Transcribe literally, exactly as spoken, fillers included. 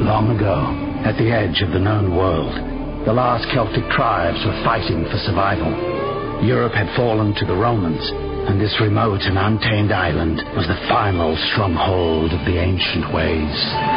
Long ago, at the edge of the known world, the last Celtic tribes were fighting for survival. Europe had fallen to the Romans, and this remote and untamed island was the final stronghold of the ancient ways.